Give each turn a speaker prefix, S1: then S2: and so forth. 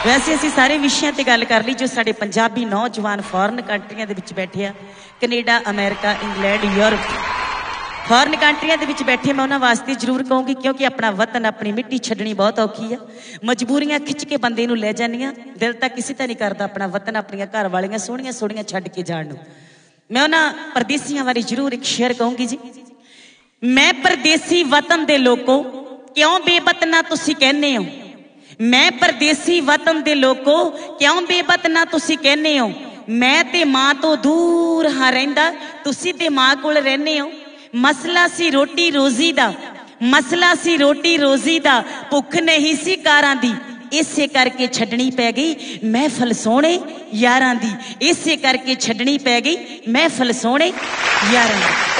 S1: वैसे असीं सारे विषयां ते गल कर ली जो साडे पंजाबी नौजवान फॉरन कंट्रियां दे विच बैठे आ, Canada, America, England, Europe, foreign कंट्रियां दे विच बैठे। मैं उन्हां वास्ते जरूर कहूँगी क्योंकि अपना वतन अपनी मिट्टी छड्डनी बहुत औखी है। मजबूरियां खिच के बंदे नूं लै जांदियां, दिल तां किसी दा नहीं करदा अपना वतन अपनियां घर वालियां सोहणियां सोहणियां छड्ड के जाण नूं। मैं उन्हां परदेसियां बारे जरूर एक शेयर कहूँगी जी। मैं परदेसी वतन दे लोको क्यों बेवतना तुसीं कहने हो, मैं परदेसी वतन दे लोको क्यों बेवतना तुसीं कहने हो। मैं ते मां तो दूर हाँ रहिंदा, तुसीं ते मां कोल रहने हो। मसला सी रोटी रोजी दा, मसला सी रोटी रोजी दा, भुख नहीं सी कारां दी, इसे करके छड्डनी पै गई महफल सोहणे यारां दी, इसे करके छड्डनी पै गई महफल सोहणे यारां दी।